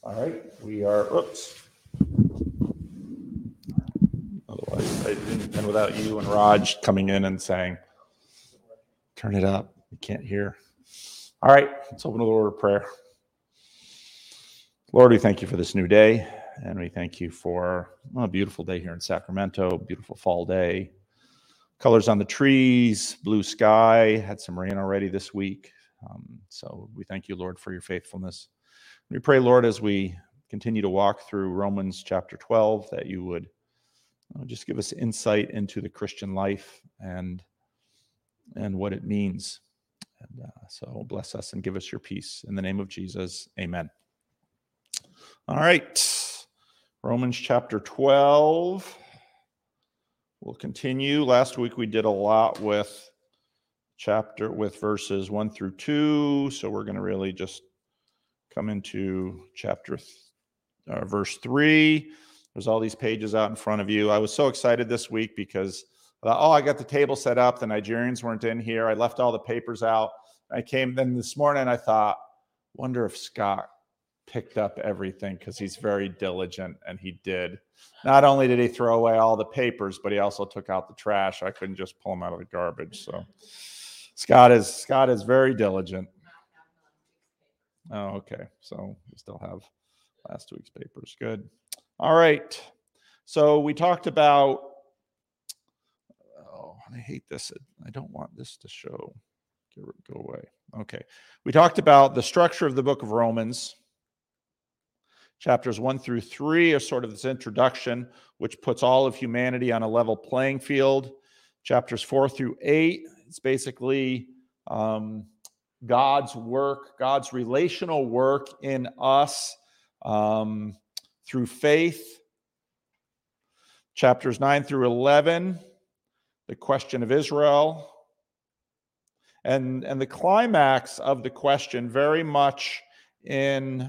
All right, we are, otherwise I didn't, and without you and Raj coming in and saying, turn it up, we can't hear. All right, let's open the Lord of prayer. Lord, we thank you for this new day, and we thank you for a beautiful day here in Sacramento, beautiful fall day. Colors on the trees, blue sky, had some rain already this week. So we thank you, Lord, for your faithfulness. We pray, Lord, as we continue to walk through Romans chapter 12, that you would just give us insight into the Christian life and what it means. And so bless us and give us your peace. In the name of Jesus, amen. All right, Romans chapter 12. We'll continue. Last week we did a lot with verses 1 through 2, so we're going to really just come into verse 3. There's all these pages out in front of you. I was so excited this week because I got the table set up. The Nigerians weren't in here. I left all the papers out. I came then this morning. I thought, wonder if Scott picked up everything, because he's very diligent, and he did. Not only did he throw away all the papers, but he also took out the trash. I couldn't just pull them out of the garbage. So Scott is very diligent. Oh, okay. So we still have last week's papers. Good. All right. So we talked about, I hate this. I don't want this to show. Go away. Okay. We talked about the structure of the book of Romans. Chapters 1 through 3 are sort of this introduction, which puts all of humanity on a level playing field. Chapters 4 through 8, it's basically God's work, God's relational work in us through faith. Chapters 9 through 11, the question of Israel. And the climax of the question, very much in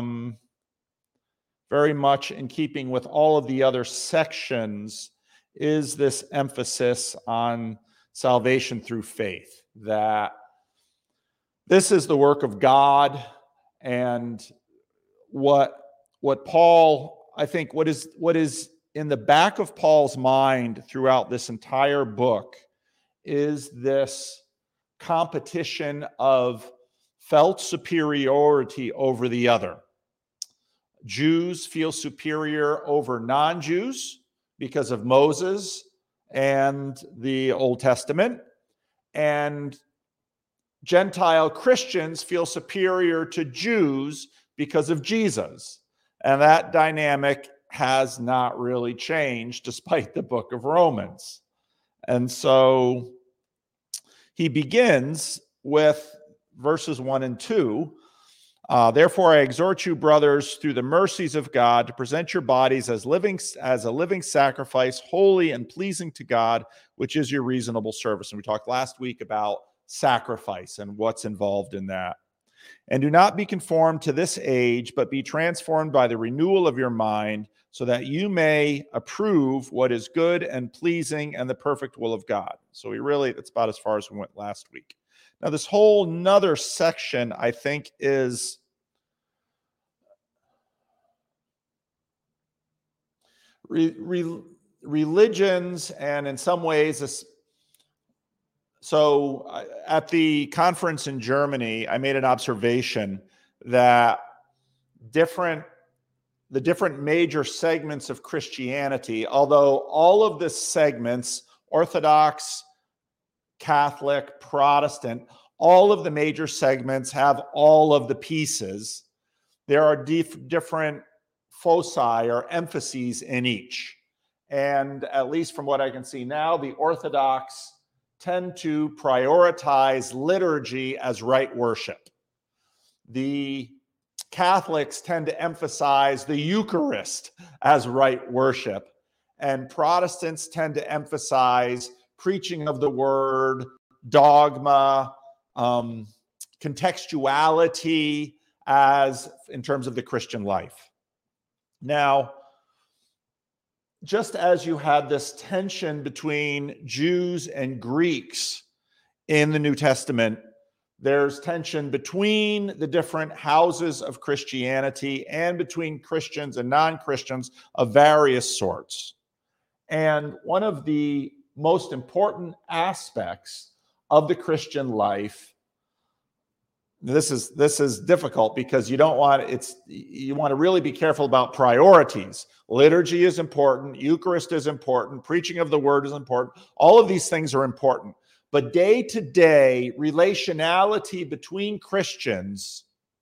keeping with all of the other sections, is this emphasis on salvation through faith, that this is the work of God. And what Paul, I think, what is in the back of Paul's mind throughout this entire book is this competition of felt superiority over the other. Jews feel superior over non-Jews because of Moses and the Old Testament, and Gentile Christians feel superior to Jews because of Jesus. And that dynamic has not really changed despite the book of Romans. And so he begins with verses 1 and 2. Therefore, I exhort you, brothers, through the mercies of God, to present your bodies as a living sacrifice, holy and pleasing to God, which is your reasonable service. And we talked last week about sacrifice and what's involved in that. And do not be conformed to this age, but be transformed by the renewal of your mind, so that you may approve what is good and pleasing and the perfect will of God. So that's about as far as we went last week. Now, this whole nother section, I think, is religions, and in some ways, so at the conference in Germany, I made an observation that the different major segments of Christianity, although all of the segments, Orthodox, Catholic, Protestant, all of the major segments have all of the pieces. There are different foci or emphases in each. And at least from what I can see now, the Orthodox tend to prioritize liturgy as right worship. The Catholics tend to emphasize the Eucharist as right worship. And Protestants tend to emphasize preaching of the word, dogma, contextuality as in terms of the Christian life. Now, just as you had this tension between Jews and Greeks in the New Testament, There's tension between the different houses of Christianity and between Christians and non-Christians of various sorts. And one of the most important aspects of the Christian life, this is difficult because you want to really be careful about priorities. Liturgy is important, Eucharist is important, preaching of the word is important. All of these things are important. But day-to-day relationality between Christians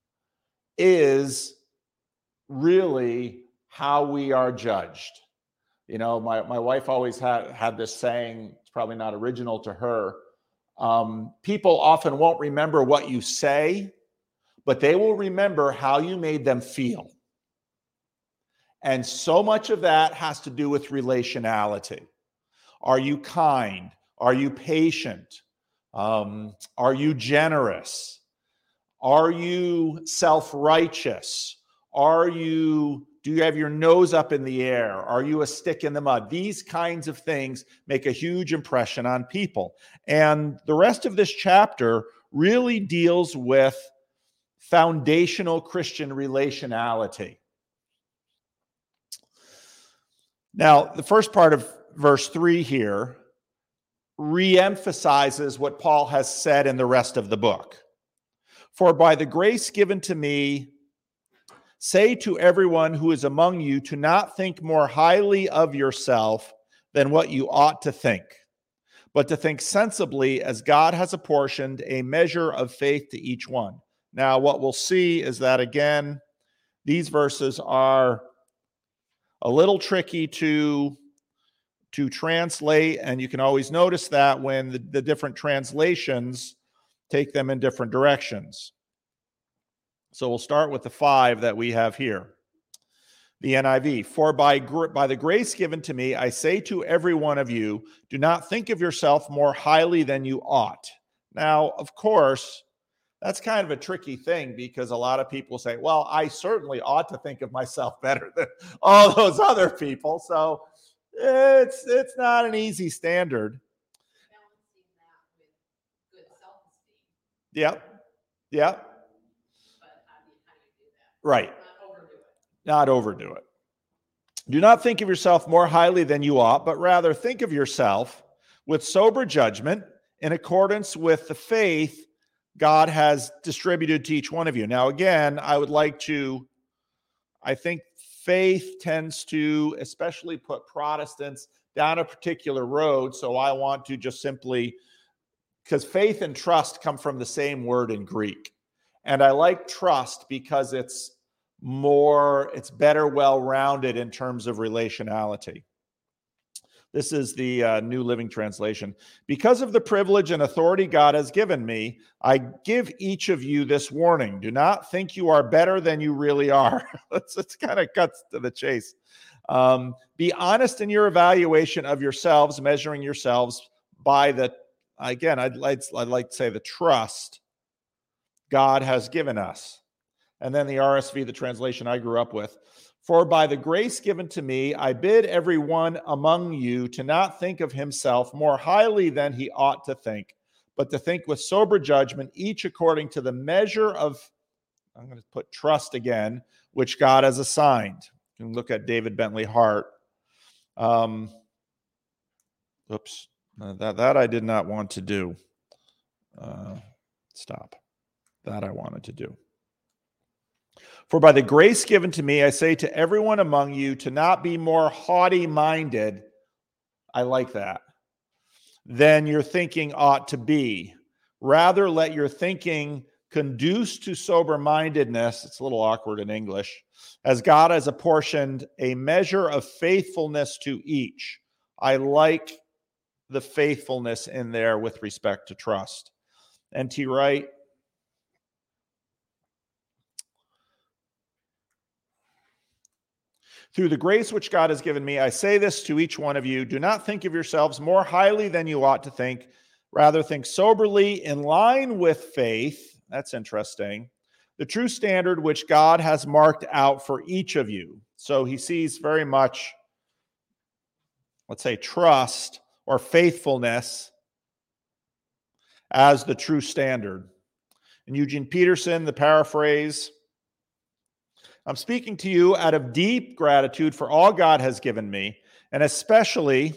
is really how we are judged. You know, my wife always had this saying, it's probably not original to her. People often won't remember what you say, but they will remember how you made them feel. And so much of that has to do with relationality. Are you kind? Are you patient? Are you generous? Are you self-righteous? Do you have your nose up in the air? Are you a stick in the mud? These kinds of things make a huge impression on people. And the rest of this chapter really deals with foundational Christian relationality. Now, the first part of verse 3 here reemphasizes what Paul has said in the rest of the book. For by the grace given to me, say to everyone who is among you to not think more highly of yourself than what you ought to think, but to think sensibly as God has apportioned a measure of faith to each one. Now, what we'll see is that, again, these verses are a little tricky to translate, and you can always notice that when the different translations take them in different directions. So we'll start with the 5 that we have here. The NIV, for by the grace given to me, I say to every one of you, do not think of yourself more highly than you ought. Now, of course, that's kind of a tricky thing because a lot of people say, well, I certainly ought to think of myself better than all those other people. So it's not an easy standard. Balancing that with good self-esteem. Yep. But how do you do that? Right. Not overdo it. Do not think of yourself more highly than you ought, but rather think of yourself with sober judgment in accordance with the faith God has distributed to each one of you. Now, again, I think faith tends to especially put Protestants down a particular road. So I want to just simply, because faith and trust come from the same word in Greek. And I like trust because it's better well-rounded in terms of relationality. This is the New Living Translation. Because of the privilege and authority God has given me, I give each of you this warning. Do not think you are better than you really are. It's kind of cuts to the chase. Be honest in your evaluation of yourselves, measuring yourselves by I'd like to say the trust God has given us. And then the RSV, the translation I grew up with. For by the grace given to me, I bid every one among you to not think of himself more highly than he ought to think, but to think with sober judgment, each according to the measure of, I'm going to put trust again, which God has assigned. You can look at David Bentley Hart. That I did not want to do. Stop. That I wanted to do. For by the grace given to me, I say to everyone among you to not be more haughty-minded, I like that, than your thinking ought to be. Rather, let your thinking conduce to sober-mindedness, it's a little awkward in English, as God has apportioned a measure of faithfulness to each. I like the faithfulness in there with respect to trust. N.T. Wright, through the grace which God has given me, I say this to each one of you, do not think of yourselves more highly than you ought to think. Rather, think soberly in line with faith. That's interesting. The true standard which God has marked out for each of you. So he sees very much, let's say, trust or faithfulness as the true standard. And Eugene Peterson, the paraphrase, I'm speaking to you out of deep gratitude for all God has given me, and especially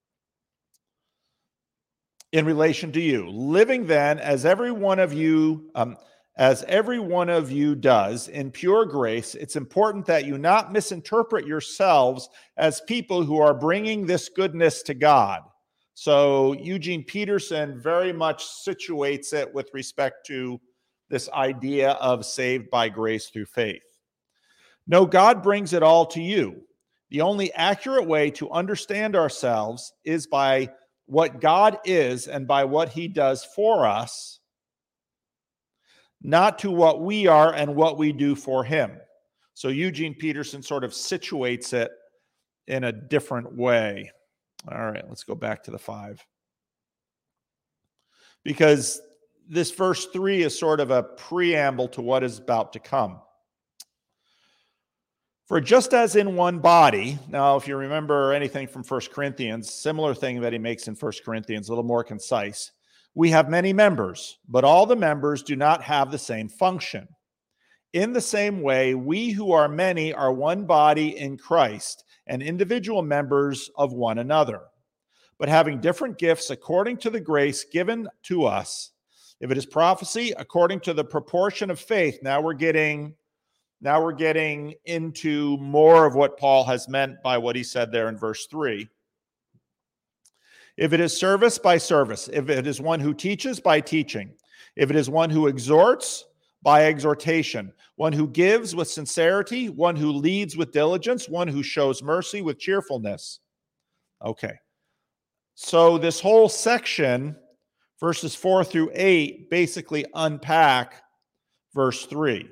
in relation to you. Living then as every one of you does in pure grace, it's important that you not misinterpret yourselves as people who are bringing this goodness to God. So Eugene Peterson very much situates it with respect to this idea of saved by grace through faith. No, God brings it all to you. The only accurate way to understand ourselves is by what God is and by what he does for us, not to what we are and what we do for him. So Eugene Peterson sort of situates it in a different way. All right, let's go back to the 5. Because this verse 3 is sort of a preamble to what is about to come. For just as in one body, now if you remember anything from 1 Corinthians, similar thing that he makes in 1 Corinthians, a little more concise. We have many members, but all the members do not have the same function. In the same way, we who are many are one body in Christ and individual members of one another, but having different gifts according to the grace given to us. If it is prophecy, according to the proportion of faith. Now we're getting into more of what Paul has meant by what he said there in verse 3. If it is service, by service. If it is one who teaches, by teaching. If it is one who exhorts, by exhortation. One who gives with sincerity. One who leads with diligence. One who shows mercy with cheerfulness. Okay. So this whole section, verses 4 through 8, basically unpack verse 3.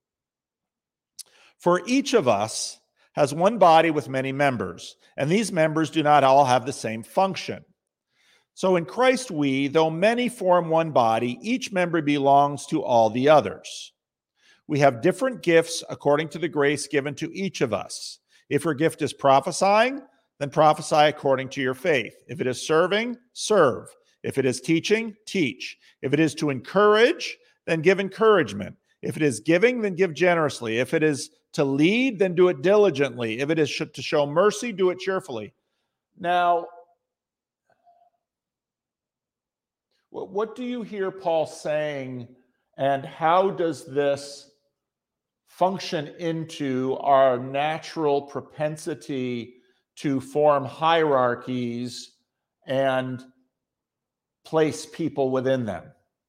For each of us has one body with many members, and these members do not all have the same function. So in Christ we, though many form one body, each member belongs to all the others. We have different gifts according to the grace given to each of us. If your gift is prophesying, then prophesy according to your faith. If it is serving, serve. If it is teaching, teach. If it is to encourage, then give encouragement. If it is giving, then give generously. If it is to lead, then do it diligently. If it is to show mercy, do it cheerfully. Now, what do you hear Paul saying, and how does this function into our natural propensity to form hierarchies and place people within them?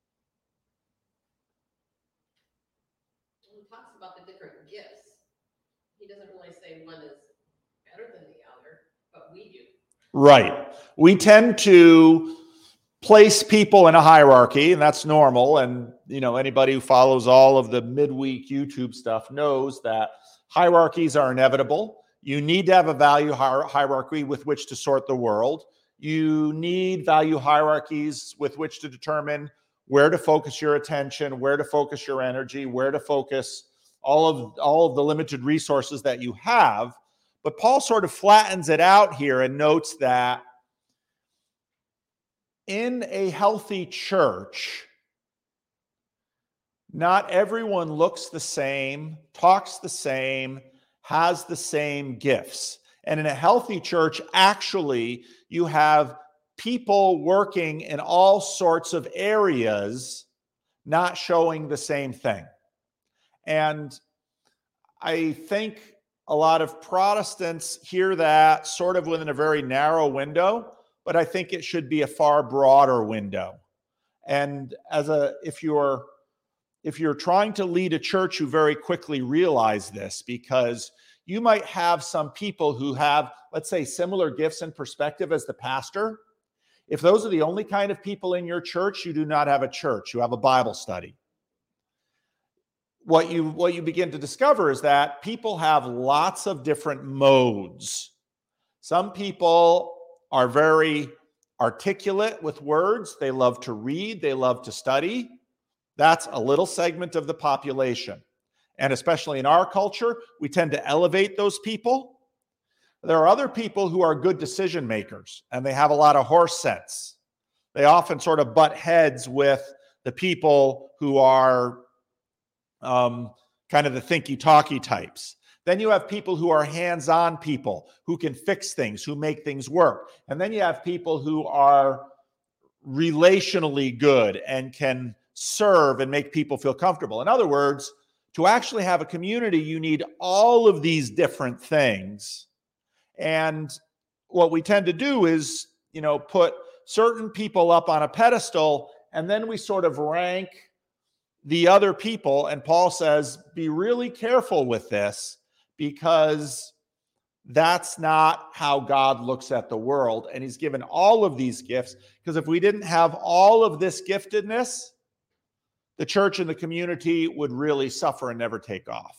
He talks about the different gifts. He doesn't really say one is better than the other, but we do. Right. We tend to place people in a hierarchy, and that's normal. And, anybody who follows all of the midweek YouTube stuff knows that hierarchies are inevitable. You need to have a value hierarchy with which to sort the world. You need value hierarchies with which to determine where to focus your attention, where to focus your energy, where to focus all of the limited resources that you have. But Paul sort of flattens it out here and notes that in a healthy church, not everyone looks the same, talks the same, has the same gifts. And in a healthy church, actually, you have people working in all sorts of areas, not showing the same thing. And I think a lot of Protestants hear that sort of within a very narrow window, but I think it should be a far broader window. And if you're trying to lead a church, you very quickly realize this, because you might have some people who have, let's say, similar gifts and perspective as the pastor. If those are the only kind of people in your church, you do not have a church. You have a Bible study. What you begin to discover is that people have lots of different modes. Some people are very articulate with words. They love to read. They love to study. That's a little segment of the population. And especially in our culture, we tend to elevate those people. There are other people who are good decision makers, and they have a lot of horse sense. They often sort of butt heads with the people who are kind of the thinky talky types. Then you have people who are hands-on people who can fix things, who make things work. And then you have people who are relationally good and can serve and make people feel comfortable. In other words, to actually have a community, you need all of these different things. And what we tend to do is, put certain people up on a pedestal, and then we sort of rank the other people. And Paul says, be really careful with this, because that's not how God looks at the world. And he's given all of these gifts, because if we didn't have all of this giftedness, the church and the community would really suffer and never take off.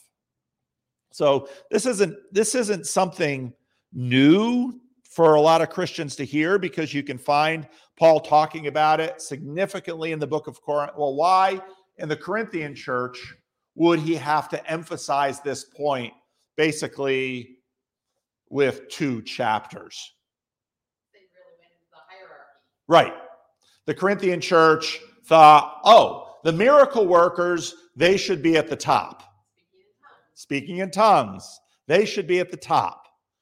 So this isn't something new for a lot of Christians to hear, because you can find Paul talking about it significantly in the book of Corinth. Well, why in the Corinthian church would he have to emphasize this point basically with 2 chapters? They really went into the hierarchy. Right. The Corinthian church thought, the miracle workers, they should be at the top. Speaking in tongues, they should be at the top.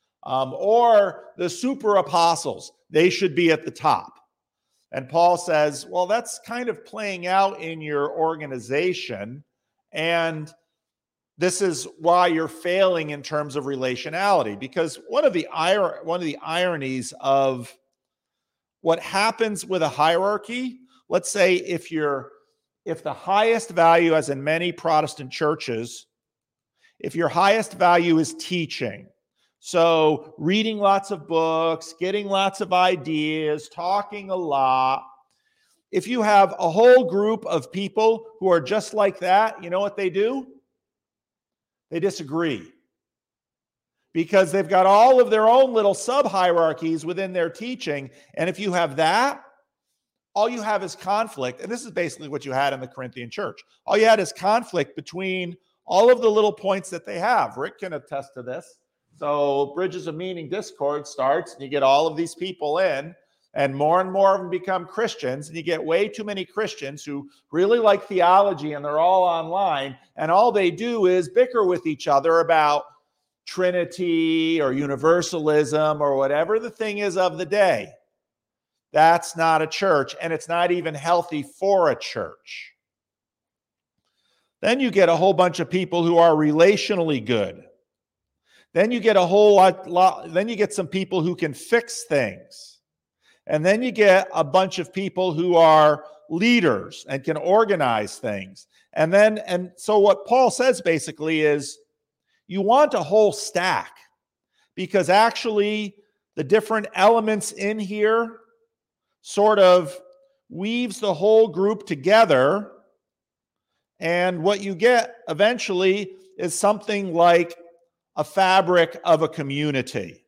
Or the super apostles, they should be at the top. And Paul says, well, that's kind of playing out in your organization, and this is why you're failing in terms of relationality. Because one of the ironies of what happens with a hierarchy, let's say if the highest value, as in many Protestant churches, if your highest value is teaching, so reading lots of books, getting lots of ideas, talking a lot, if you have a whole group of people who are just like that, you know what they do? They disagree, because they've got all of their own little sub-hierarchies within their teaching. And if you have that, all you have is conflict. And this is basically what you had in the Corinthian church. All you had is conflict between all of the little points that they have. Rick can attest to this. So Bridges of Meaning Discord starts, and you get all of these people in, and more of them become Christians, and you get way too many Christians who really like theology, and they're all online, and all they do is bicker with each other about Trinity or universalism or whatever the thing is of the day. That's not a church, and it's not even healthy for a church. Then you get a whole bunch of people who are relationally good. Then you get a whole lot, then you get some people who can fix things. And then you get a bunch of people who are leaders and can organize things. And so what Paul says basically is, you want a whole stack, because actually the different elements in here sort of weaves the whole group together. And what you get eventually is something like a fabric of a community.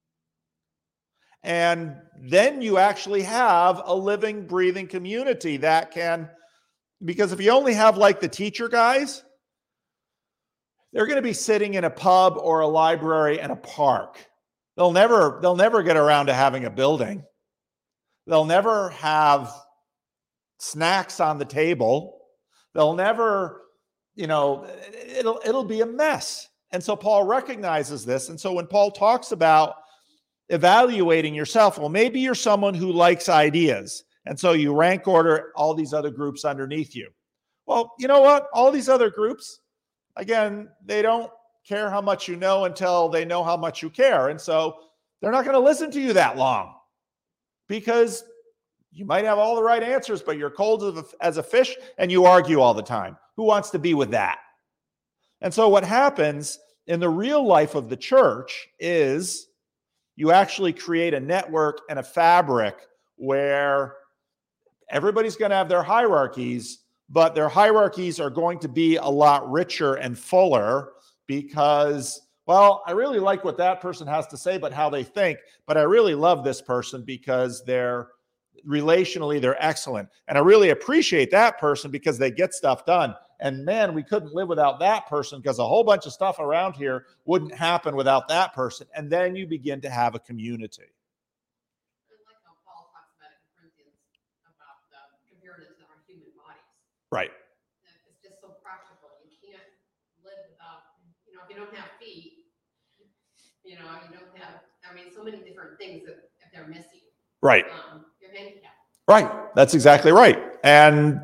And then you actually have a living, breathing community that can, because if you only have like the teacher guys, they're going to be sitting in a pub or a library and a park. They'll never get around to having a building. They'll never have snacks on the table. They'll never, it'll be a mess. And so Paul recognizes this. And so when Paul talks about evaluating yourself, well, maybe you're someone who likes ideas, and so you rank order all these other groups underneath you. Well, you know what? All these other groups, again, they don't care how much you know until they know how much you care. And so they're not going to listen to you that long, because you might have all the right answers, but you're cold as a fish and you argue all the time. Who wants to be with that? And so what happens in the real life of the church is you actually create a network and a fabric where everybody's going to have their hierarchies, but their hierarchies are going to be a lot richer and fuller, because, well, I really like what that person has to say, but how they think, but I really love this person because they're excellent. And I really appreciate that person because they get stuff done. And man, we couldn't live without that person, because a whole bunch of stuff around here wouldn't happen without that person. And then you begin to have a community. I like how Paul talks about it in Corinthians, about comparing it to our human bodies. Right. It's just so practical. You can't live without, if you don't have feet, you don't have, so many different things that if they're missing, Right. you're handicapped. Right. That's exactly right. And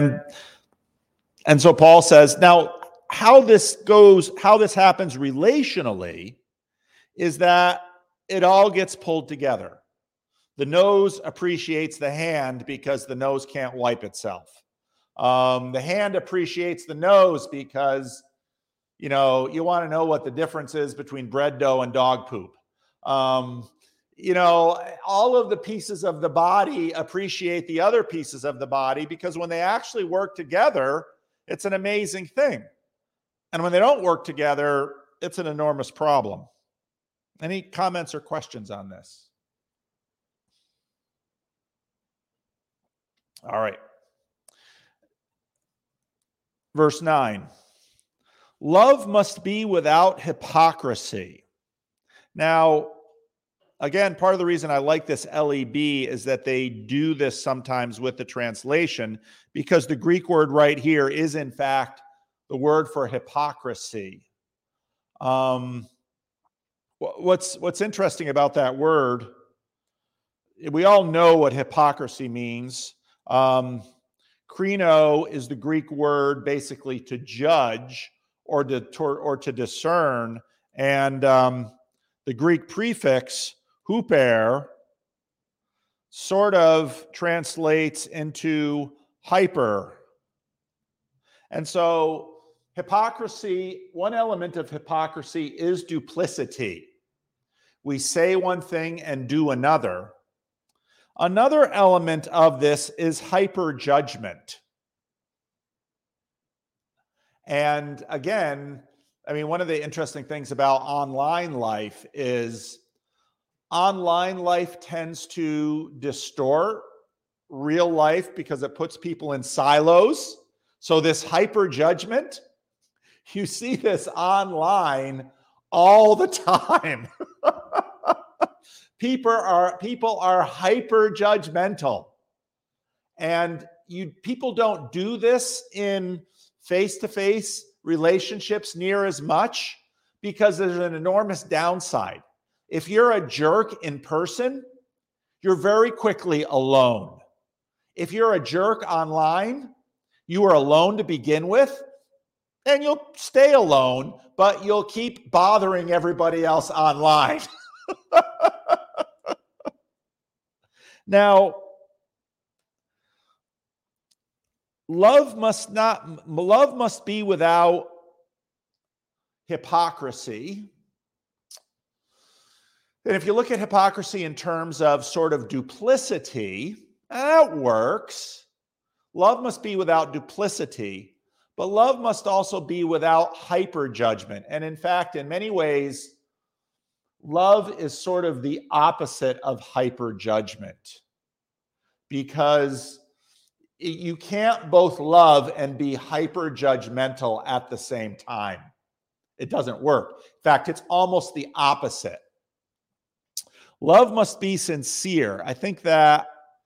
so Paul says, now how this happens relationally is that it all gets pulled together. The nose appreciates the hand because the nose can't wipe itself. The hand appreciates the nose because, you want to know what the difference is between bread dough and dog poop. All of the pieces of the body appreciate the other pieces of the body because when they actually work together, it's an amazing thing. And when they don't work together, it's an enormous problem. Any comments or questions on this? All right. Verse 9. Love must be without hypocrisy. Now, again, part of the reason I like this LEB is that they do this sometimes with the translation because the Greek word right here is, in fact, the word for hypocrisy. What's interesting about that word, we all know what hypocrisy means. Krino is the Greek word basically to judge or to discern, and the Greek prefix huper sort of translates into hyper. And so hypocrisy, one element of hypocrisy is duplicity. We say one thing and do another. Another element of this is hyper judgment. And again, one of the interesting things about online life is online life tends to distort real life because it puts people in silos. So this hyper judgment, you see this online all the time. People are hyper judgmental. And people don't do this in face-to-face relationships near as much because there's an enormous downside. If you're a jerk in person, you're very quickly alone. If you're a jerk online, you are alone to begin with, and you'll stay alone, but you'll keep bothering everybody else online. Now, love must be without hypocrisy. And if you look at hypocrisy in terms of sort of duplicity, that works. Love must be without duplicity, but love must also be without hyper judgment. And in fact, in many ways, love is sort of the opposite of hyper judgment, because you can't both love and be hyper judgmental at the same time. It doesn't work. In fact, it's almost the opposite. Love must be sincere. I think that,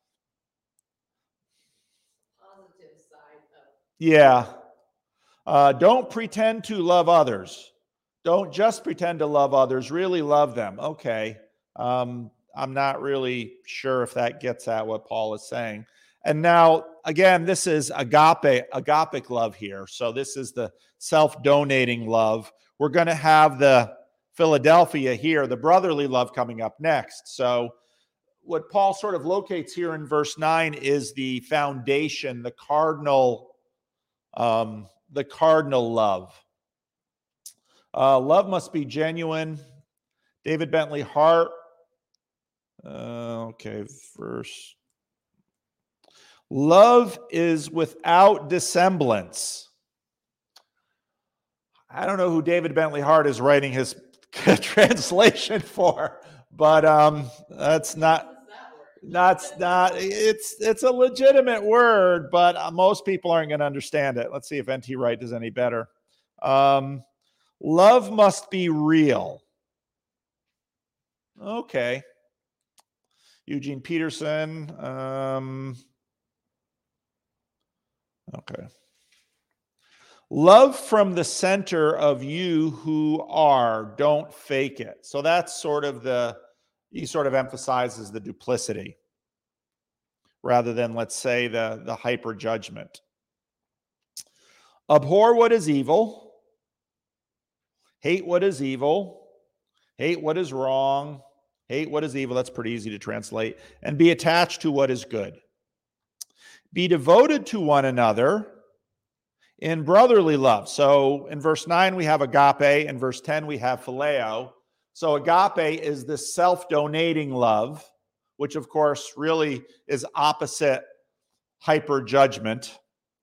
Positive side of. yeah. Don't pretend to love others. Don't just pretend to love others. Really love them. Okay. I'm not really sure if that gets at what Paul is saying. And now, again, this is agapic love here. So this is the self-donating love. We're going to have the Philadelphia here, the brotherly love, coming up next. So what Paul sort of locates here in verse 9 is the foundation, the cardinal love. Love must be genuine. David Bentley Hart. Verse. Love is without dissemblance. I don't know who David Bentley Hart is writing his translation for, but it's a legitimate word, but most people aren't going to understand it. Let's see if N.T. Wright does any better. Love must be real. Okay. Eugene Peterson. Okay. Love from the center of you who are, don't fake it. So that's sort of he sort of emphasizes the duplicity rather than, let's say, the hyper judgment. Abhor what is evil. Hate what is evil. Hate what is wrong. Hate what is evil. That's pretty easy to translate. And be attached to what is good. Be devoted to one another in brotherly love. So in verse 9, we have agape. In verse 10, we have phileo. So agape is this self-donating love, which of course really is opposite hyper judgment.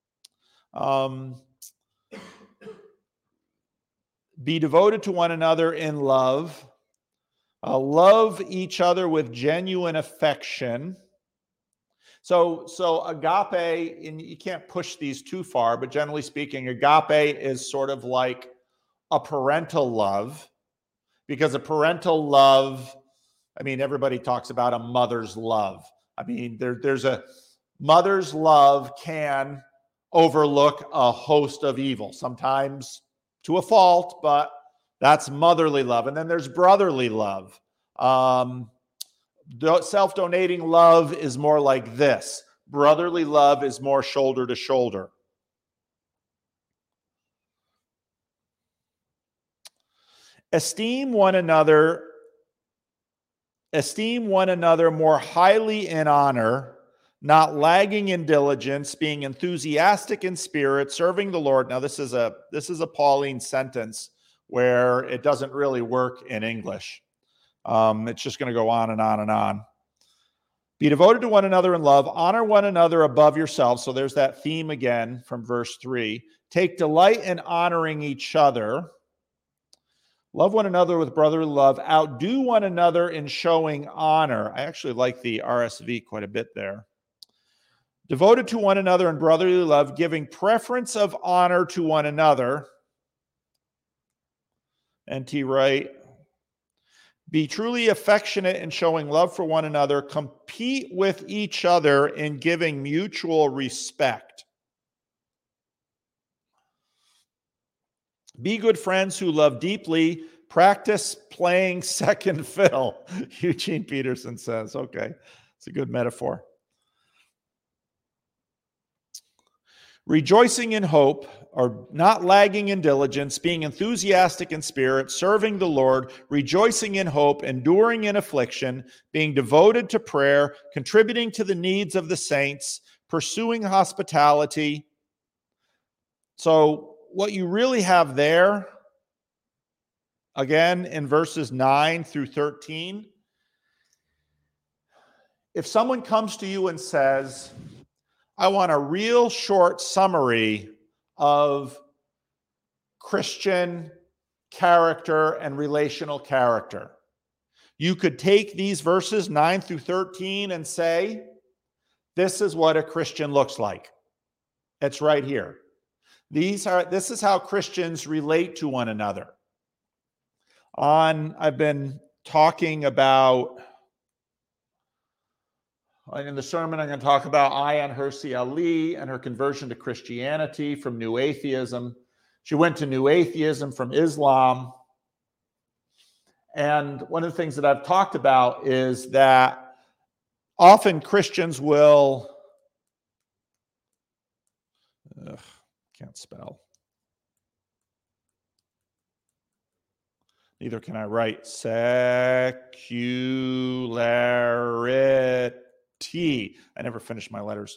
Be devoted to one another in love. Love each other with genuine affection. So agape, and you can't push these too far, but generally speaking, agape is sort of like a parental love, because a parental love, I mean, everybody talks about a mother's love. I mean, there's a mother's love can overlook a host of evil, sometimes to a fault, but that's motherly love. And then there's brotherly love. Self-donating love is more like this. Brotherly love is more shoulder to shoulder. Esteem one another more highly in honor, not lagging in diligence, being enthusiastic in spirit, serving the Lord. Now this is a Pauline sentence where it doesn't really work in English. It's just going to go on and on and on. Be devoted to one another in love. Honor one another above yourselves. So there's that theme again from verse 3. Take delight in honoring each other. Love one another with brotherly love. Outdo one another in showing honor. I actually like the RSV quite a bit there. Devoted to one another in brotherly love, giving preference of honor to one another. N.T. Wright. Be truly affectionate in showing love for one another. Compete with each other in giving mutual respect. Be good friends who love deeply. Practice playing second fiddle. Eugene Peterson says, okay, it's a good metaphor. Rejoicing in hope, or not lagging in diligence, being enthusiastic in spirit, serving the Lord, rejoicing in hope, enduring in affliction, being devoted to prayer, contributing to the needs of the saints, pursuing hospitality. So what you really have there, again, in verses 9 through 13, if someone comes to you and says, I want a real short summary of Christian character and relational character, you could take these verses 9 through 13 and say, this is what a Christian looks like. It's right here. This is how Christians relate to one another. I've been talking about, in the sermon, I'm going to talk about Ayaan Hirsi Ali and her conversion to Christianity from New Atheism. She went to New Atheism from Islam. And one of the things that I've talked about is that often Christians will, can't spell. Neither can I write. Secularity. I never finish my letters.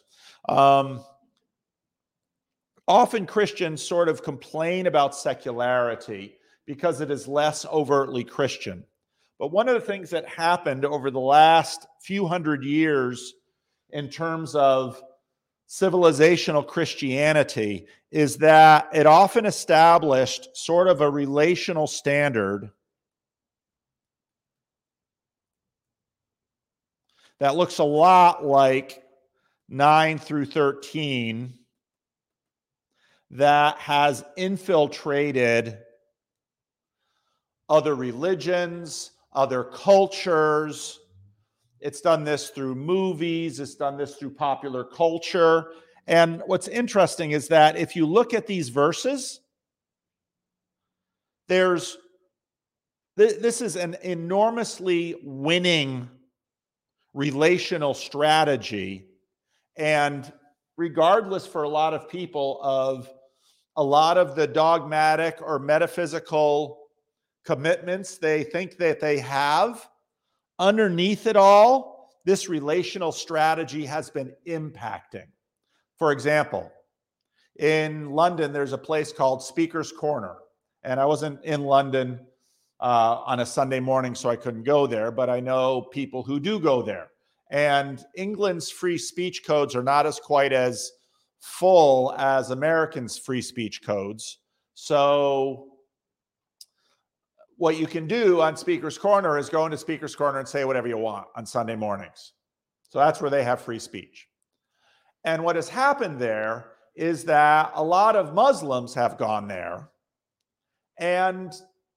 Often Christians sort of complain about secularity because it is less overtly Christian. But one of the things that happened over the last few hundred years in terms of civilizational Christianity is that it often established sort of a relational standard that looks a lot like 9 through 13 that has infiltrated other religions, other cultures. It's done this through movies. It's done this through popular culture. And what's interesting is that if you look at these verses, this is an enormously winning relational strategy. And regardless for a lot of people of a lot of the dogmatic or metaphysical commitments they think that they have, underneath it all, this relational strategy has been impacting. For example, in London, there's a place called Speaker's Corner. And I wasn't in London on a Sunday morning, so I couldn't go there, but I know people who do go there. And England's free speech codes are not quite as full as Americans' free speech codes. So what you can do on Speaker's Corner is go into Speaker's Corner and say whatever you want on Sunday mornings. So that's where they have free speech. And what has happened there is that a lot of Muslims have gone there, and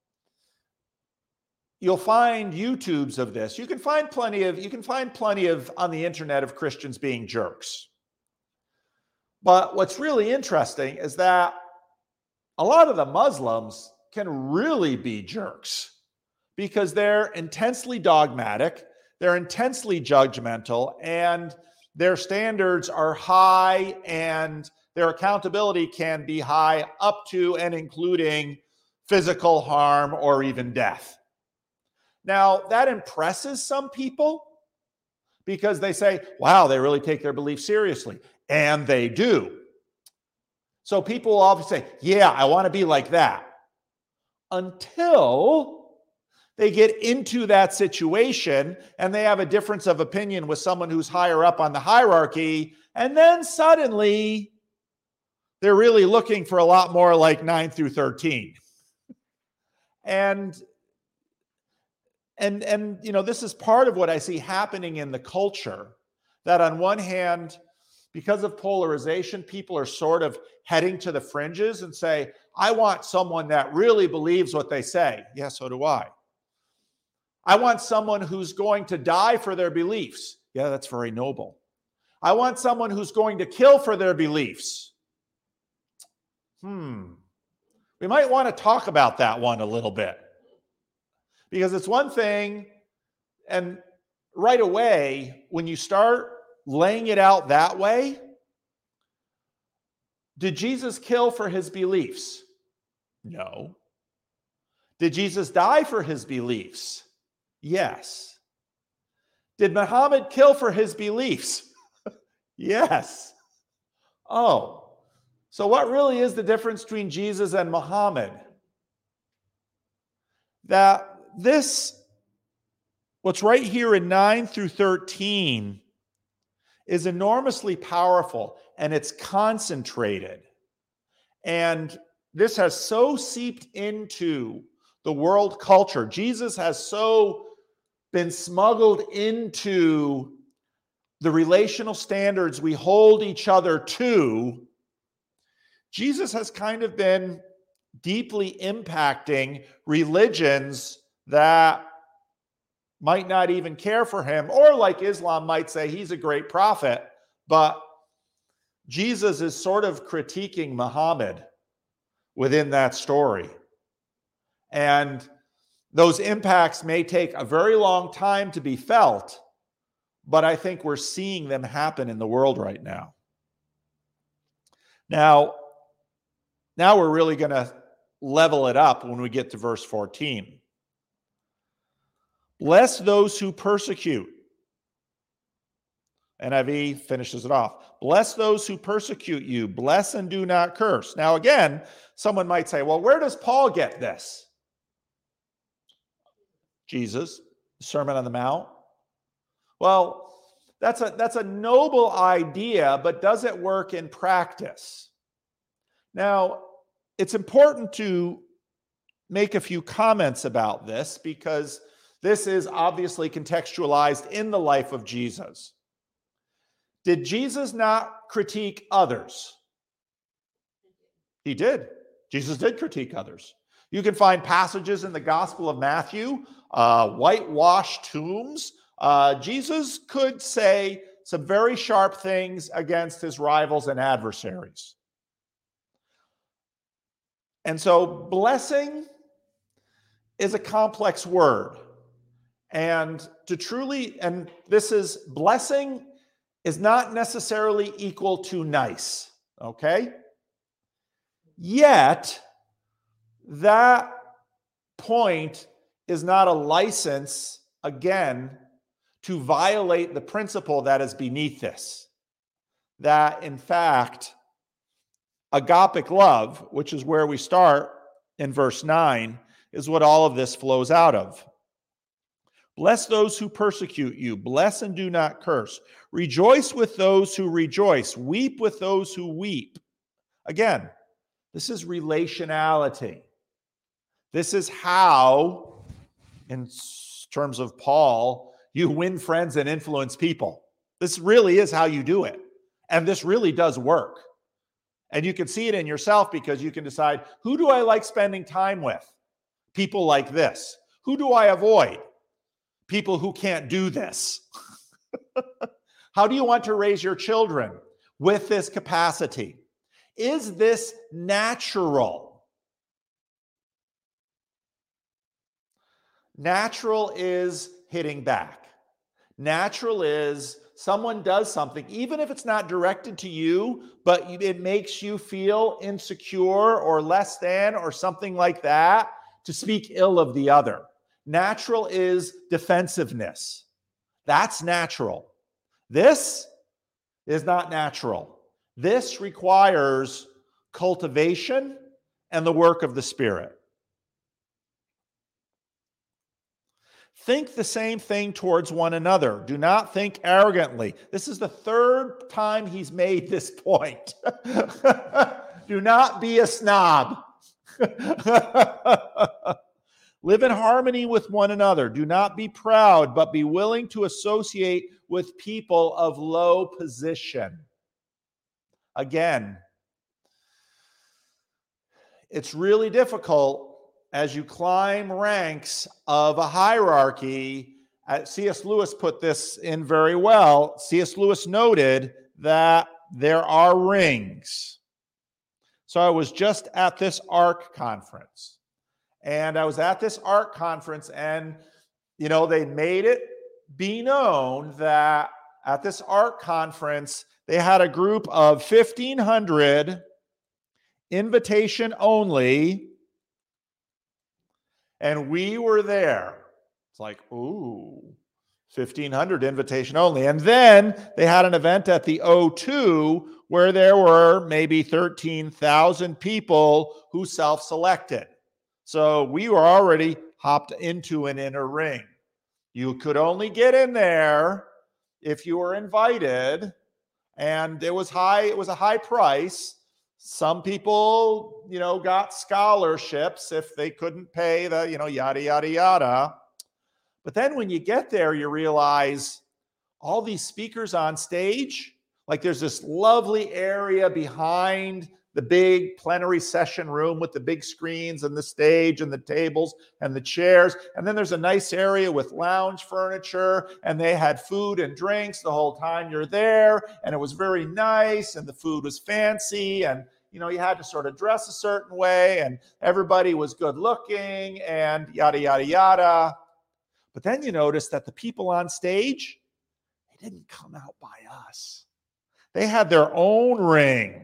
you'll find YouTubes of this. You can find plenty of on the internet of Christians being jerks. But what's really interesting is that a lot of the Muslims can really be jerks because they're intensely dogmatic, they're intensely judgmental, and their standards are high, and their accountability can be high up to and including physical harm or even death. Now, that impresses some people because they say, wow, they really take their belief seriously. And they do. So people will often say, yeah, I want to be like that. Until they get into that situation and they have a difference of opinion with someone who's higher up on the hierarchy. And then suddenly they're really looking for a lot more like 9 through 13. And you know, this is part of what I see happening in the culture, that on one hand, because of polarization, people are sort of heading to the fringes and say, I want someone that really believes what they say. Yeah, so do I. I want someone who's going to die for their beliefs. Yeah, that's very noble. I want someone who's going to kill for their beliefs. We might want to talk about that one a little bit. Because it's one thing, and right away, when you start laying it out that way, did Jesus kill for his beliefs? No. Did Jesus die for his beliefs? Yes. Did Muhammad kill for his beliefs? Yes. Oh, so what really is the difference between Jesus and Muhammad? That what's right here in 9 through 13 is enormously powerful, and it's concentrated. And this has so seeped into the world culture. Jesus has so been smuggled into the relational standards we hold each other to. Jesus has kind of been deeply impacting religions that might not even care for him, or like Islam might say, he's a great prophet, but Jesus is sort of critiquing Muhammad within that story. And those impacts may take a very long time to be felt, but I think we're seeing them happen in the world right now. Now we're really going to level it up when we get to verse 14. Bless those who persecute. NIV finishes it off. Bless those who persecute you. Bless and do not curse. Now again, someone might say, well, where does Paul get this? Jesus, Sermon on the Mount. Well, that's a noble idea, but does it work in practice? Now, it's important to make a few comments about this because this is obviously contextualized in the life of Jesus. Did Jesus not critique others? He did. Jesus did critique others. You can find passages in the Gospel of Matthew, whitewashed tombs. Jesus could say some very sharp things against his rivals and adversaries. And so blessing is a complex word. And blessing is not necessarily equal to nice, okay? Yet, that point is not a license, again, to violate the principle that is beneath this. That, in fact, agapic love, which is where we start in verse 9, is what all of this flows out of. Bless those who persecute you. Bless and do not curse. Rejoice with those who rejoice. Weep with those who weep. Again, this is relationality. This is how, in terms of Paul, you win friends and influence people. This really is how you do it. And this really does work. And you can see it in yourself because you can decide, who do I like spending time with? People like this. Who do I avoid? People who can't do this. How do you want to raise your children with this capacity? Is this natural? Natural is hitting back. Natural is someone does something, even if it's not directed to you, but it makes you feel insecure or less than or something like that, to speak ill of the other. Natural is defensiveness. That's natural. This is not natural. This requires cultivation and the work of the Spirit. Think the same thing towards one another. Do not think arrogantly. This is the third time he's made this point. Do not be a snob. Live in harmony with one another. Do not be proud, but be willing to associate with people of low position. Again, it's really difficult as you climb ranks of a hierarchy. C.S. Lewis put this in very well. C.S. Lewis noted that there are rings. So I was just at this ARC conference. And I was at this ARC conference, and, they made it be known that at this ARC conference, they had a group of 1,500 invitation only, and we were there. It's like, ooh, 1,500 invitation only. And then they had an event at the O2 where there were maybe 13,000 people who self-selected. So we were already hopped into an inner ring. You could only get in there if you were invited, and it was high. It was a high price. Some people, got scholarships if they couldn't pay the, yada, yada, yada. But then when you get there, you realize all these speakers on stage, like there's this lovely area behind the big plenary session room with the big screens and the stage and the tables and the chairs. And then there's a nice area with lounge furniture, and they had food and drinks the whole time you're there. And it was very nice, and the food was fancy, and you had to sort of dress a certain way, and everybody was good looking, and yada, yada, yada. But then you notice that the people on stage, they didn't come out by us. They had their own ring.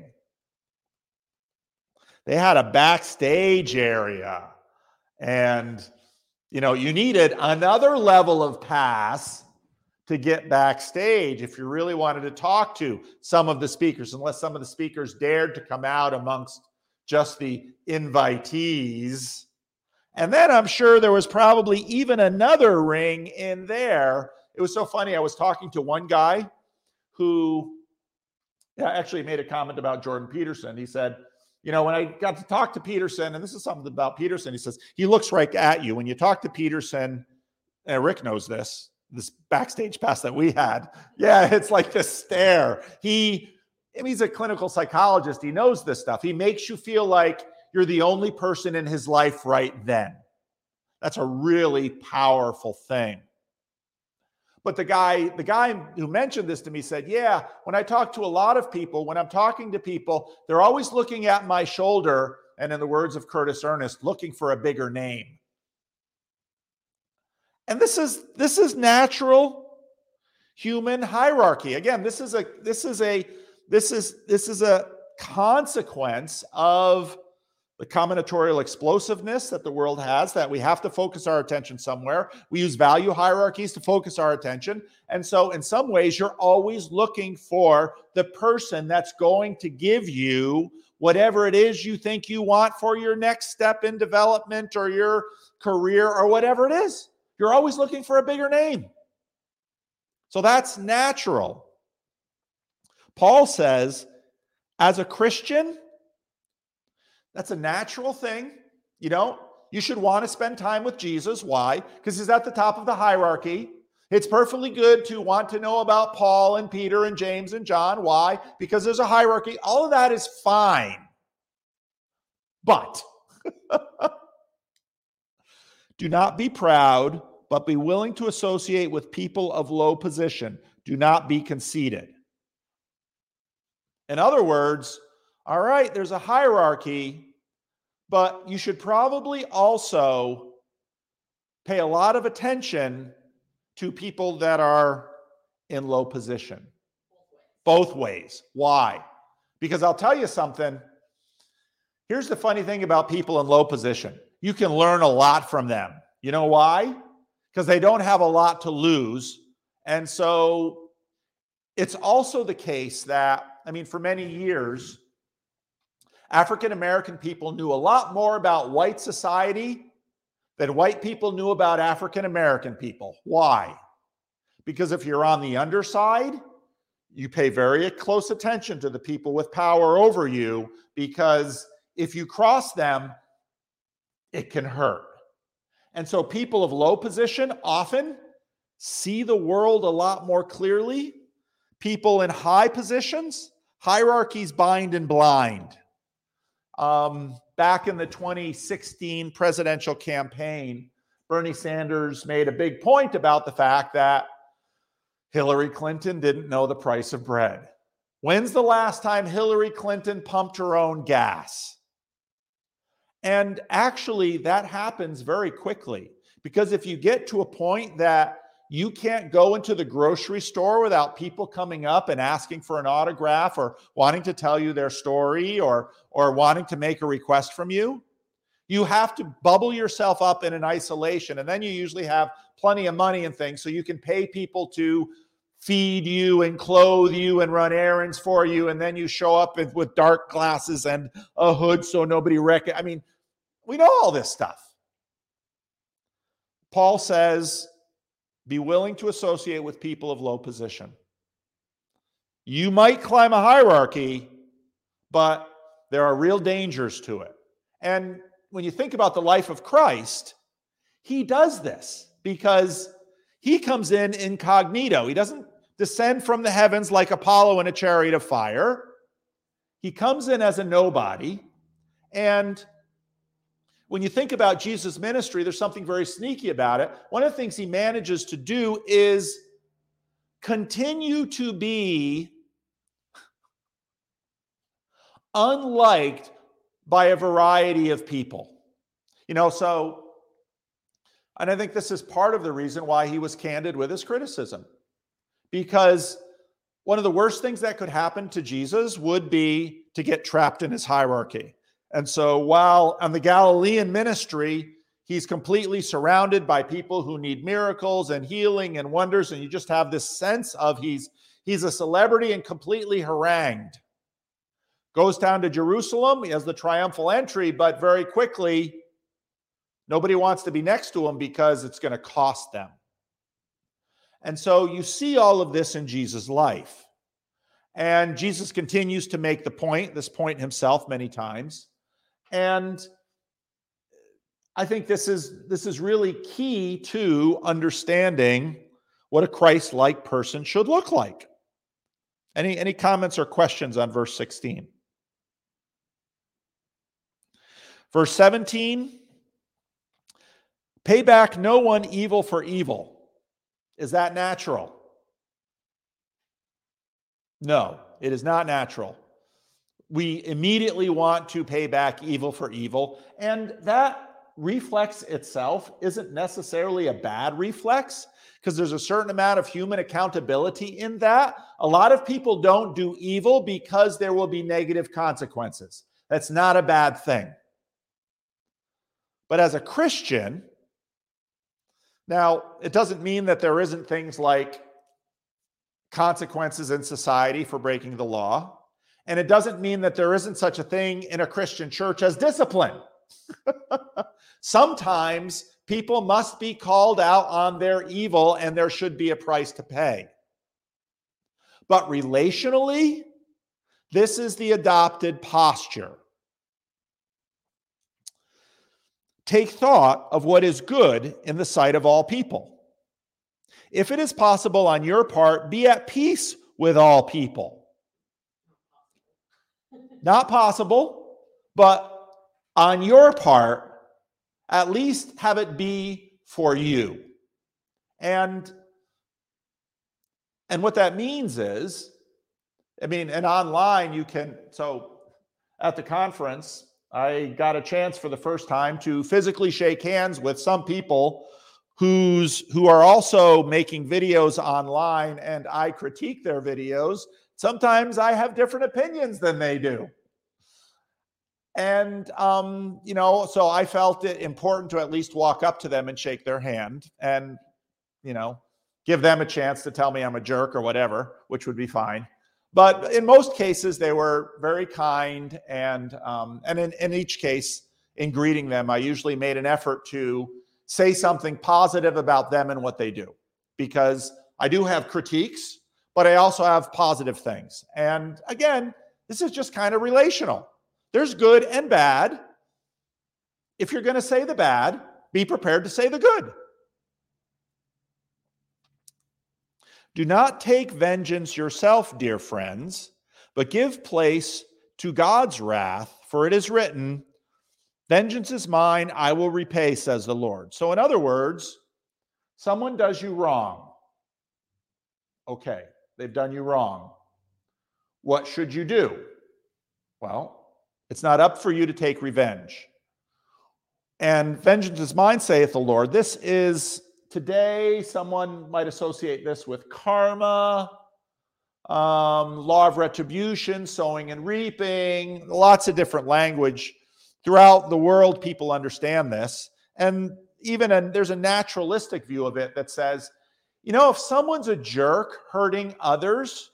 They had a backstage area, and, you needed another level of pass to get backstage if you really wanted to talk to some of the speakers, unless some of the speakers dared to come out amongst just the invitees. And then I'm sure there was probably even another ring in there. It was so funny. I was talking to one guy who actually made a comment about Jordan Peterson. He said, when I got to talk to Peterson, and this is something about Peterson, he says, he looks right at you. When you talk to Peterson, and Rick knows this backstage pass that we had. Yeah, it's like this stare. He's a clinical psychologist. He knows this stuff. He makes you feel like you're the only person in his life right then. That's a really powerful thing. But the guy who mentioned this to me said, yeah, when I talk to a lot of people, when I'm talking to people, they're always looking at my shoulder, and in the words of Curtis Ernest, looking for a bigger name. And this is natural human hierarchy. Again, this is a consequence of the combinatorial explosiveness that the world has, that we have to focus our attention somewhere. We use value hierarchies to focus our attention. And so in some ways, you're always looking for the person that's going to give you whatever it is you think you want for your next step in development or your career or whatever it is. You're always looking for a bigger name. So that's natural. Paul says, as a Christian, that's a natural thing. You should want to spend time with Jesus. Why? Because he's at the top of the hierarchy. It's perfectly good to want to know about Paul and Peter and James and John. Why? Because there's a hierarchy. All of that is fine. But do not be proud, but be willing to associate with people of low position. Do not be conceited. In other words, all right, there's a hierarchy, but you should probably also pay a lot of attention to people that are in low position. Both ways. Why? Because I'll tell you something. Here's the funny thing about people in low position. You can learn a lot from them. You know why? Because they don't have a lot to lose. And so it's also the case that, for many years, African American people knew a lot more about white society than white people knew about African American people. Why? Because if you're on the underside, you pay very close attention to the people with power over you, because if you cross them, it can hurt. And so people of low position often see the world a lot more clearly. People in high positions, hierarchies bind and blind. Back in the 2016 presidential campaign, Bernie Sanders made a big point about the fact that Hillary Clinton didn't know the price of bread. When's the last time Hillary Clinton pumped her own gas? And actually, that happens very quickly, because if you get to a point that you can't go into the grocery store without people coming up and asking for an autograph or wanting to tell you their story or wanting to make a request from you, you have to bubble yourself up in an isolation. And then you usually have plenty of money and things, so you can pay people to feed you and clothe you and run errands for you. And then you show up with dark glasses and a hood so nobody recognizes. We know all this stuff. Paul says, be willing to associate with people of low position. You might climb a hierarchy, but there are real dangers to it. And when you think about the life of Christ, he does this because he comes in incognito. He doesn't descend from the heavens like Apollo in a chariot of fire. He comes in as a nobody. And when you think about Jesus' ministry, there's something very sneaky about it. One of the things he manages to do is continue to be unliked by a variety of people. And I think this is part of the reason why he was candid with his criticism. Because one of the worst things that could happen to Jesus would be to get trapped in his hierarchy. And so while on the Galilean ministry, he's completely surrounded by people who need miracles and healing and wonders, and you just have this sense of he's a celebrity and completely harangued. Goes down to Jerusalem, he has the triumphal entry, but very quickly, nobody wants to be next to him because it's going to cost them. And so you see all of this in Jesus' life. And Jesus continues to make this point himself many times. And I think this is really key to understanding what a Christ-like person should look like. Any comments or questions on verse 16? Verse 17, pay back no one evil for evil. Is that natural? No, it is not natural. We immediately want to pay back evil for evil, and that reflex itself isn't necessarily a bad reflex because there's a certain amount of human accountability in that. A lot of people don't do evil because there will be negative consequences. That's not a bad thing. But as a Christian, now it doesn't mean that there isn't things like consequences in society for breaking the law. And it doesn't mean that there isn't such a thing in a Christian church as discipline. Sometimes people must be called out on their evil, and there should be a price to pay. But relationally, this is the adopted posture. Take thought of what is good in the sight of all people. If it is possible on your part, be at peace with all people. Not possible, but on your part, at least have it be for you. And what that means is, and online you can, so at the conference, I got a chance for the first time to physically shake hands with some people who are also making videos online, and I critique their videos. Sometimes I have different opinions than they do. And, so I felt it important to at least walk up to them and shake their hand and, give them a chance to tell me I'm a jerk or whatever, which would be fine. But in most cases, they were very kind. And in each case, in greeting them, I usually made an effort to say something positive about them and what they do, because I do have critiques, but I also have positive things. And again, this is just kind of relational. There's good and bad. If you're going to say the bad, be prepared to say the good. Do not take vengeance yourself, dear friends, but give place to God's wrath, for it is written, "Vengeance is mine, I will repay," says the Lord. So in other words, someone does you wrong. Okay, they've done you wrong. What should you do? Well, it's not up for you to take revenge. And vengeance is mine, saith the Lord. This is, today, someone might associate this with karma, law of retribution, sowing and reaping, lots of different language. Throughout the world, people understand this. And there's a naturalistic view of it that says, if someone's a jerk hurting others,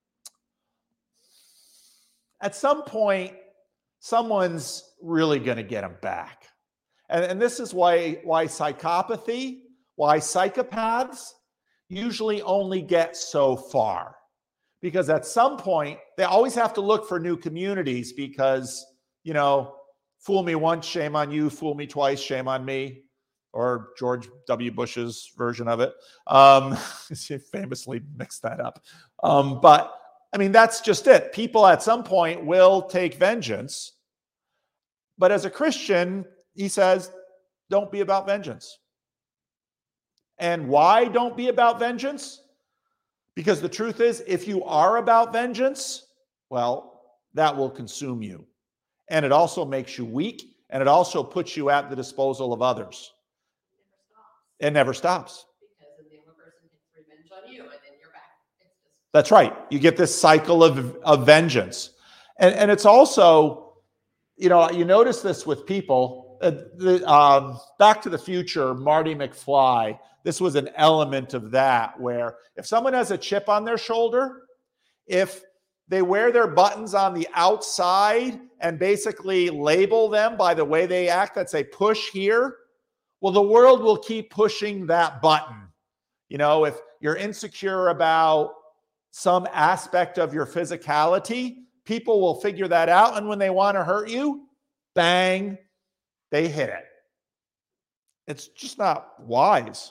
at some point, someone's really going to get them back. And this is why psychopathy, why psychopaths usually only get so far. Because at some point, they always have to look for new communities because, fool me once, shame on you. Fool me twice, shame on me. Or George W. Bush's version of it. He famously mixed that up. But that's just it. People at some point will take vengeance. But as a Christian, he says, don't be about vengeance. And why don't be about vengeance? Because the truth is, if you are about vengeance, well, that will consume you. And it also makes you weak, and it also puts you at the disposal of others. It never stops. Because then the other person gets revenge on you, and then you're back. That's right. You get this cycle of vengeance. And it's also, you notice this with people. Back to the Future, Marty McFly, this was an element of that, where if someone has a chip on their shoulder, if they wear their buttons on the outside and basically label them by the way they act, that say push here, well, the world will keep pushing that button. If you're insecure about some aspect of your physicality, people will figure that out. And when they want to hurt you, bang, they hit it. It's just not wise.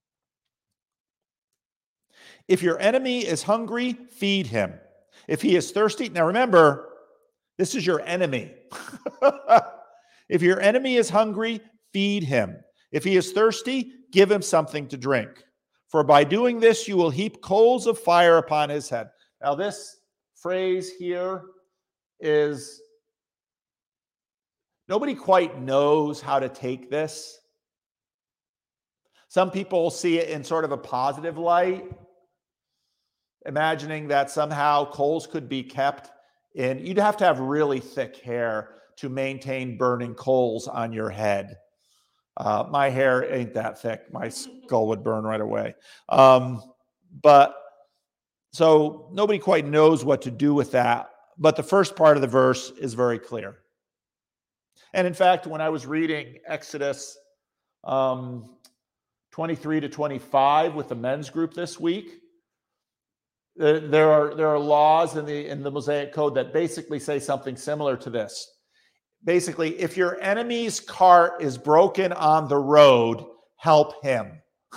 If your enemy is hungry, feed him. If he is thirsty, now remember, this is your enemy. If your enemy is hungry, feed him. If he is thirsty, give him something to drink. For by doing this, you will heap coals of fire upon his head. Now, this phrase here is, nobody quite knows how to take this. Some people see it in sort of a positive light, imagining that somehow coals could be kept in. You'd have to have really thick hair to maintain burning coals on your head. My hair ain't that thick. My skull would burn right away. But so nobody quite knows what to do with that. But the first part of the verse is very clear. And in fact, when I was reading Exodus 23 to 25 with the men's group this week, there are laws in the Mosaic Code that basically say something similar to this. Basically, if your enemy's cart is broken on the road, help him.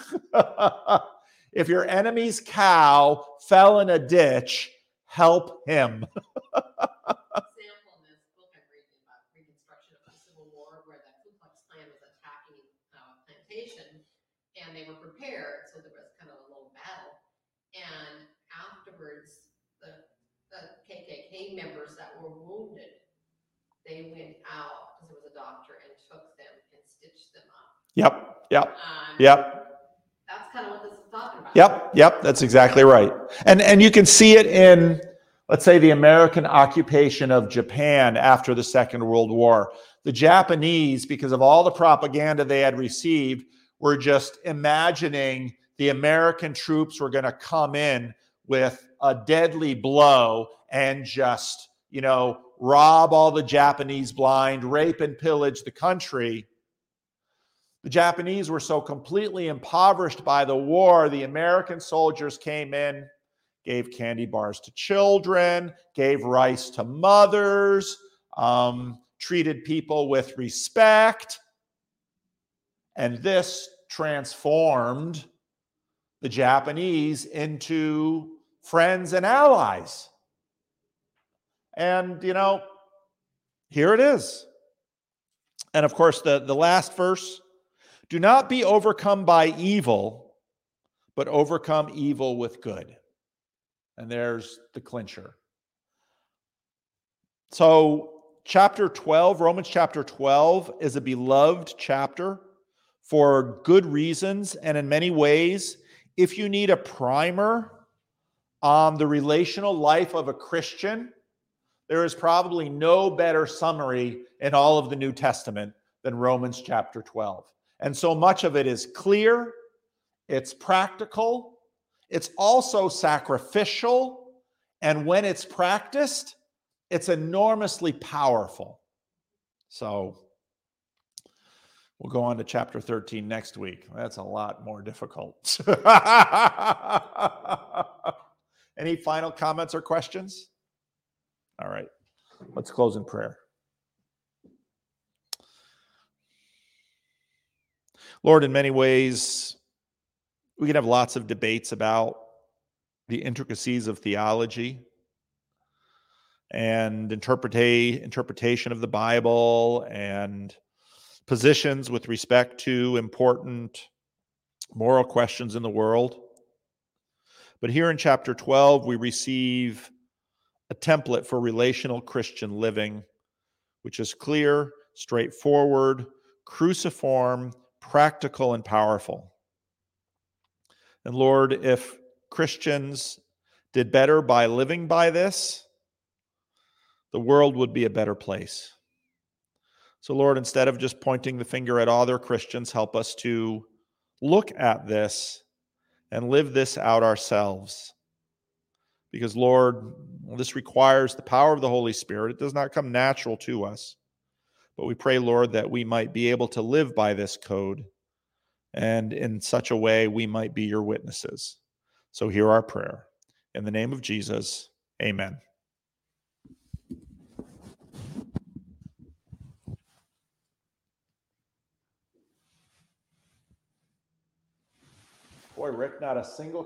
If your enemy's cow fell in a ditch, help him. Example in this book I'm reading about Reconstruction of the Civil War, where the Ku Klux Klan was attacking a plantation, and they were prepared, so there was kind of a little battle. And afterwards, the KKK members that were wounded, they went out, because there was a doctor, and took them and stitched them up. Yep. That's kind of what this is talking about. Yep, that's exactly right. And you can see it in, let's say, the American occupation of Japan after the Second World War. The Japanese, because of all the propaganda they had received, were just imagining the American troops were going to come in with a deadly blow and just, rob all the Japanese blind, rape and pillage the country. The Japanese were so completely impoverished by the war, the American soldiers came in, gave candy bars to children, gave rice to mothers, treated people with respect. And this transformed the Japanese into friends and allies. And, here it is. And of course, the last verse, do not be overcome by evil, but overcome evil with good. And there's the clincher. So Romans chapter 12 is a beloved chapter for good reasons. And in many ways, if you need a primer on the relational life of a Christian, there is probably no better summary in all of the New Testament than Romans chapter 12. And so much of it is clear, it's practical, it's also sacrificial, and when it's practiced, it's enormously powerful. So we'll go on to chapter 13 next week. That's a lot more difficult. Any final comments or questions? All right, let's close in prayer. Lord, in many ways, we can have lots of debates about the intricacies of theology and interpretation of the Bible and positions with respect to important moral questions in the world. But here in chapter 12, we receive a template for relational Christian living, which is clear, straightforward, cruciform, practical, and powerful. And Lord, if Christians did better by living by this, the world would be a better place. So Lord, instead of just pointing the finger at other Christians, help us to look at this and live this out ourselves. Because Lord, this requires the power of the Holy Spirit. It does not come natural to us. But we pray, Lord, that we might be able to live by this code, and in such a way we might be your witnesses. So hear our prayer. In the name of Jesus, amen. Boy, Rick, not a single